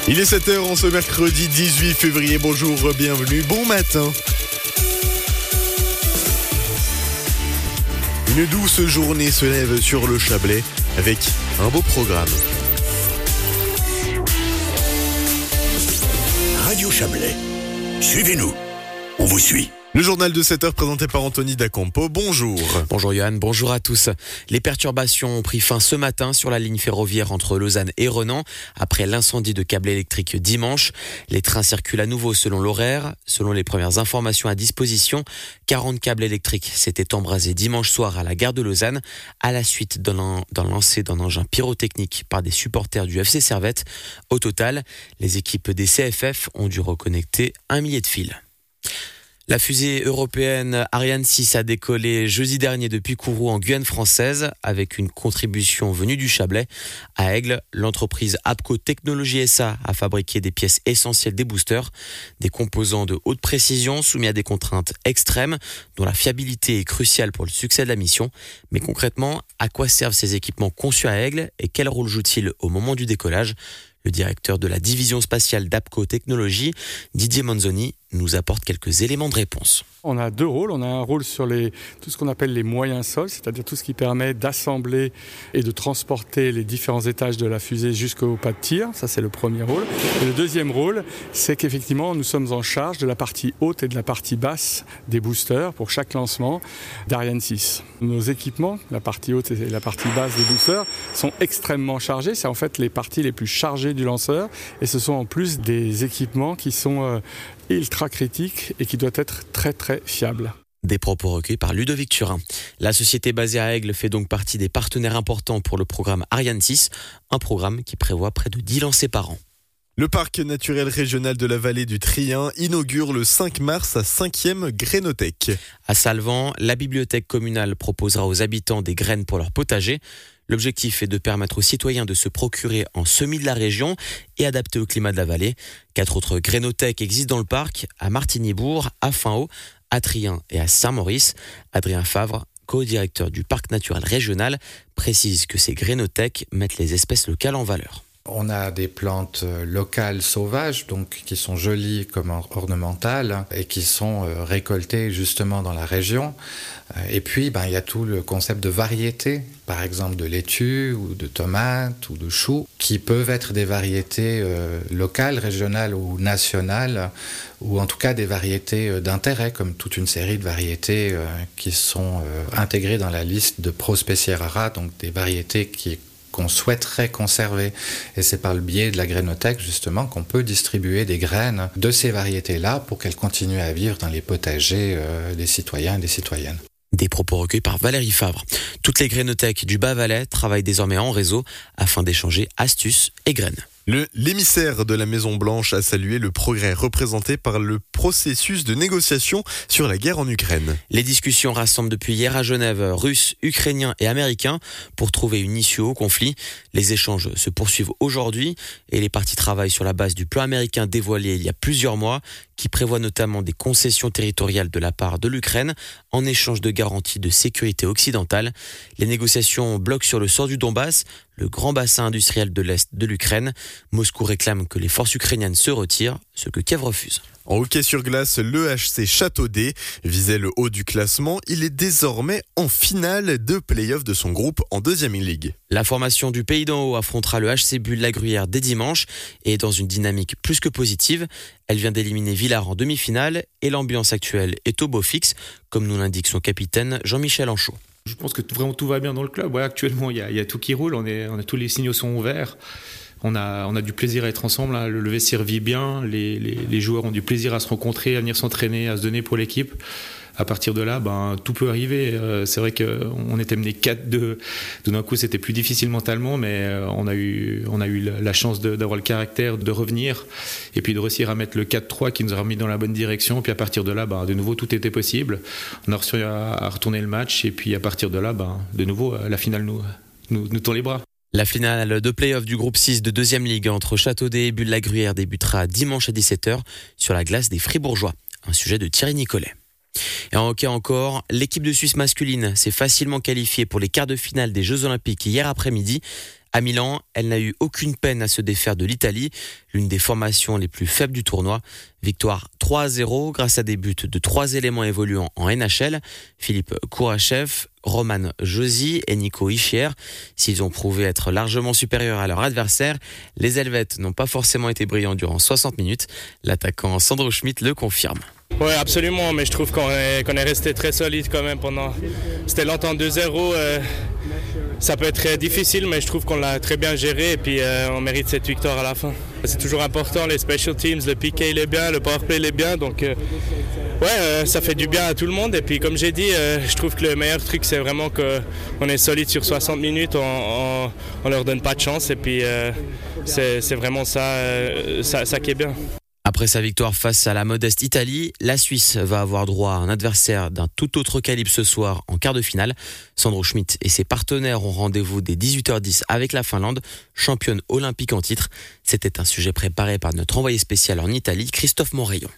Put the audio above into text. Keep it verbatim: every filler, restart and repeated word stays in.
Il est sept heures en ce mercredi dix-huit février. Bonjour, bienvenue, bon matin. Une douce journée se lève sur le Chablais avec un beau programme. Radio Chablais, suivez-nous, on vous suit. Le journal de sept heures présenté par Anthony Dacampo. Bonjour. Bonjour Yann, bonjour à tous. Les perturbations ont pris fin ce matin sur la ligne ferroviaire entre Lausanne et Renan après l'incendie de câbles électriques dimanche. Les trains circulent à nouveau selon l'horaire. Selon les premières informations à disposition, quarante câbles électriques s'étaient embrasés dimanche soir à la gare de Lausanne à la suite d'un, d'un lancer d'un engin pyrotechnique par des supporters du F C Servette. Au total, les équipes des C F F ont dû reconnecter un millier de fils. La fusée européenne Ariane six a décollé jeudi dernier depuis Kourou en Guyane française avec une contribution venue du Chablais. À Aigle, l'entreprise Apco Technologies S A a fabriqué des pièces essentielles des boosters, des composants de haute précision soumis à des contraintes extrêmes dont la fiabilité est cruciale pour le succès de la mission. Mais concrètement, à quoi servent ces équipements conçus à Aigle et quel rôle jouent-ils au moment du décollage ? Le directeur de la division spatiale d'Apco Technologies, Didier Manzoni, nous apporte quelques éléments de réponse. On a deux rôles. On a un rôle sur les, tout ce qu'on appelle les moyens sols, c'est-à-dire tout ce qui permet d'assembler et de transporter les différents étages de la fusée jusqu'au pas de tir. Ça, c'est le premier rôle. Et le deuxième rôle, c'est qu'effectivement, nous sommes en charge de la partie haute et de la partie basse des boosters pour chaque lancement d'Ariane six. Nos équipements, la partie haute et la partie basse des boosters, sont extrêmement chargés. C'est en fait les parties les plus chargées du lanceur. Et ce sont en plus des équipements qui sont euh, ultra critiques et qui doivent être très très fiables. Des propos recueillis par Ludovic Turin. La société basée à Aigle fait donc partie des partenaires importants pour le programme Ariane six, un programme qui prévoit près de dix lancers par an. Le parc naturel régional de la vallée du Trien inaugure le cinq mars sa cinquième grainothèque. À Salvan, la bibliothèque communale proposera aux habitants des graines pour leur potager. L'objectif est de permettre aux citoyens de se procurer en semis de la région et adapté au climat de la vallée. Quatre autres grainothèques existent dans le parc, à Martigny-Bourg, à Finhaut, à Trien et à Saint-Maurice. Adrien Favre, co-directeur du parc naturel régional, précise que ces grainothèques mettent les espèces locales en valeur. On a des plantes locales sauvages, donc qui sont jolies comme ornementales et qui sont récoltées justement dans la région. Et puis, ben, il y a tout le concept de variété, par exemple de laitue ou de tomates ou de choux, qui peuvent être des variétés euh, locales, régionales ou nationales, ou en tout cas des variétés d'intérêt, comme toute une série de variétés euh, qui sont euh, intégrées dans la liste de Prospeciera, donc des variétés qui qu'on souhaiterait conserver. Et c'est par le biais de la grainothèque, justement, qu'on peut distribuer des graines de ces variétés-là pour qu'elles continuent à vivre dans les potagers euh, des citoyens et des citoyennes. Des propos recueillis par Valérie Favre. Toutes les grainothèques du Bas-Valais travaillent désormais en réseau afin d'échanger astuces et graines. Le, l'émissaire de la Maison-Blanche a salué le progrès représenté par le processus de négociation sur la guerre en Ukraine. Les discussions rassemblent depuis hier à Genève Russes, Ukrainiens et Américains pour trouver une issue au conflit. Les échanges se poursuivent aujourd'hui et les parties travaillent sur la base du plan américain dévoilé il y a plusieurs mois qui prévoit notamment des concessions territoriales de la part de l'Ukraine en échange de garanties de sécurité occidentale. Les négociations bloquent sur le sort du Donbass, le grand bassin industriel de l'Est de l'Ukraine. Moscou réclame que les forces ukrainiennes se retirent, ce que Kiev refuse. En hockey sur glace, l'E H C Châteaudet visait le haut du classement. Il est désormais en finale de play-off de son groupe en deuxième ligue. La formation du Pays d'en Haut affrontera le H C Bulle-la-Gruyère dès dimanche et est dans une dynamique plus que positive. Elle vient d'éliminer Villars en demi-finale et l'ambiance actuelle est au beau fixe, comme nous l'indique son capitaine Jean-Michel Anchaud. Je pense que vraiment tout va bien dans le club. Ouais, actuellement, il y, y a tout qui roule. On est, on a tous les signaux sont ouverts. On a, on a du plaisir à être ensemble. Hein. Le vestiaire vit bien. Les, les, les joueurs ont du plaisir à se rencontrer, à venir s'entraîner, à se donner pour l'équipe. À partir de là, ben, tout peut arriver. Euh, c'est vrai qu'on était mené quatre deux. Tout d'un coup, c'était plus difficile mentalement, mais euh, on a eu, on a eu la, la chance de, d'avoir le caractère de revenir et puis de réussir à mettre le quatre trois qui nous a remis dans la bonne direction. Puis à partir de là, ben, de nouveau, tout était possible. On a réussi à, à retourner le match et puis à partir de là, ben, de nouveau, la finale nous, nous, nous tend les bras. La finale de play-off du groupe six de deuxième ligue entre Châteaudet et Bulle-la-Gruyère débutera dimanche à dix-sept heures sur la glace des Fribourgeois. Un sujet de Thierry Nicolet. Et en hockey encore, l'équipe de Suisse masculine s'est facilement qualifiée pour les quarts de finale des Jeux Olympiques hier après-midi. À Milan, elle n'a eu aucune peine à se défaire de l'Italie, l'une des formations les plus faibles du tournoi. Victoire trois à zéro grâce à des buts de trois éléments évoluant en N H L, Philippe Kourachev, Roman Josi et Nico Hischier. S'ils ont prouvé être largement supérieurs à leur adversaire, les Helvètes n'ont pas forcément été brillants durant soixante minutes. L'attaquant Sandro Schmidt le confirme. Oui, absolument, mais je trouve qu'on est, qu'on est resté très solide quand même pendant... C'était longtemps deux zéro, euh, ça peut être très difficile, mais je trouve qu'on l'a très bien géré et puis euh, on mérite cette victoire à la fin. C'est toujours important, les special teams, le P K il est bien, le power play il est bien, donc euh, ouais, euh, ça fait du bien à tout le monde. Et puis comme j'ai dit, euh, je trouve que le meilleur truc c'est vraiment qu'on est solide sur soixante minutes, on, on, on leur donne pas de chance et puis euh, c'est, c'est vraiment ça, euh, ça, ça qui est bien. Après sa victoire face à la modeste Italie, la Suisse va avoir droit à un adversaire d'un tout autre calibre ce soir en quart de finale. Sandro Schmidt et ses partenaires ont rendez-vous dès dix-huit heures dix avec la Finlande, championne olympique en titre. C'était un sujet préparé par notre envoyé spécial en Italie, Christophe Moreillon.